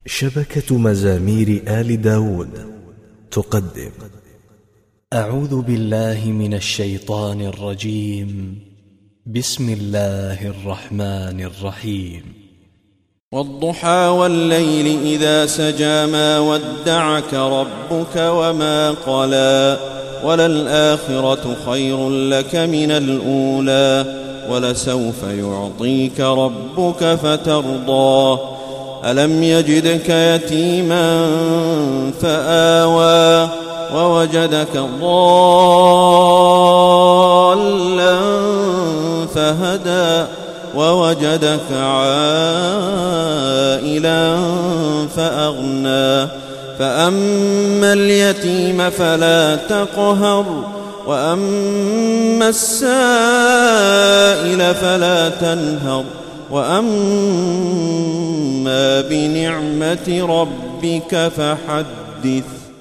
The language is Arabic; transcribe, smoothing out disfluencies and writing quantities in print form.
شبكة مزامير آل داود تقدم. أعوذ بالله من الشيطان الرجيم. بسم الله الرحمن الرحيم. والضحى والليل إذا سجى ما ودعك ربك وما قلى وللآخرة خير لك من الأولى ولسوف يعطيك ربك فترضى ألم يجدك يتيما فآوى ووجدك ضالا فهدى ووجدك عائلا فأغنى فأما اليتيم فلا تقهر وأما السائل فلا تنهر وأما بنعمة ربك فحدث.